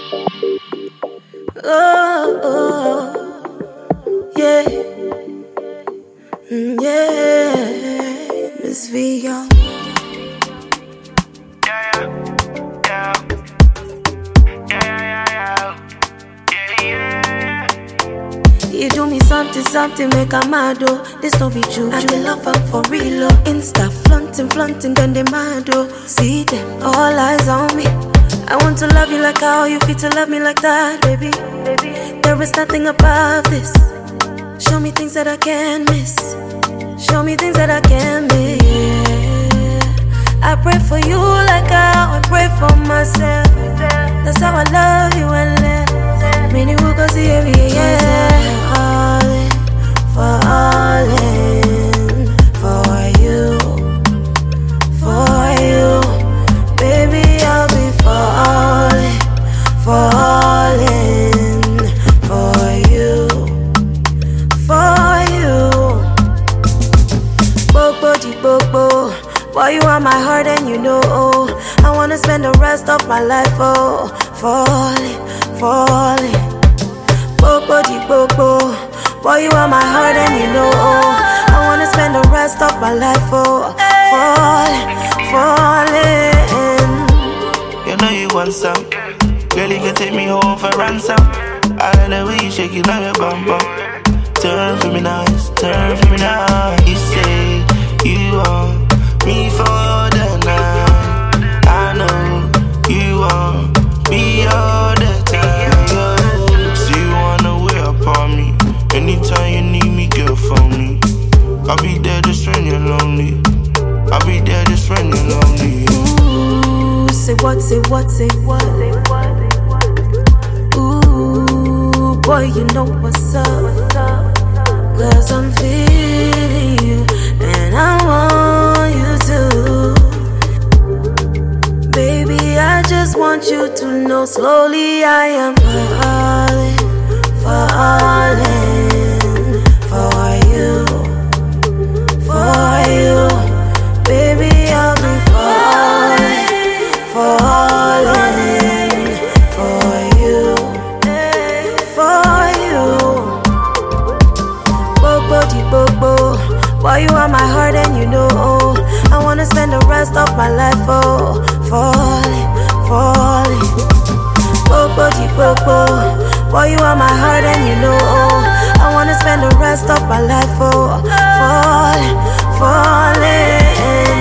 Oh, yeah, yeah, Miss V Young. You do me something, make a mad, oh. This don't be true. I can love them for real, oh. Insta flaunting, then they mad, oh. See them, all eyes on me. I want to love you like how you feel to love me like that, baby. There is nothing above this. Show me things that I can't miss. Show me things that I can't miss. I pray for you like how I pray for myself. That's how I love you and live. Many will go see every falling for you, baby. I'll be falling for you. Bobo, boy, you are my heart and you know, oh, I wanna spend the rest of my life, oh, falling. Bobo, boy, you are my heart and you know, oh, I wanna spend the rest of my life, oh, falling. You know you want some, girl, you can take me home for ransom. I like the way you shake it on your bum bum. Turn for me nice, You say you want me for the night. I know you want me all the time. So you wanna wait upon me. Anytime you need me, girl, phone me. I'll be there just when you're lonely. I'll be there just when you're lonely. Ooh, say what? Ooh, boy, you know what's up. 'Cause I'm feeling you, and I want you to. Baby, I just want you to know slowly I am falling for you. Baby, I'll be falling for you. Bobo, why you are my heart and you know, oh, I wanna spend the rest of my life, oh, falling. Bobo, why you are my heart and you know, oh, I wanna spend the rest of my life, oh, falling.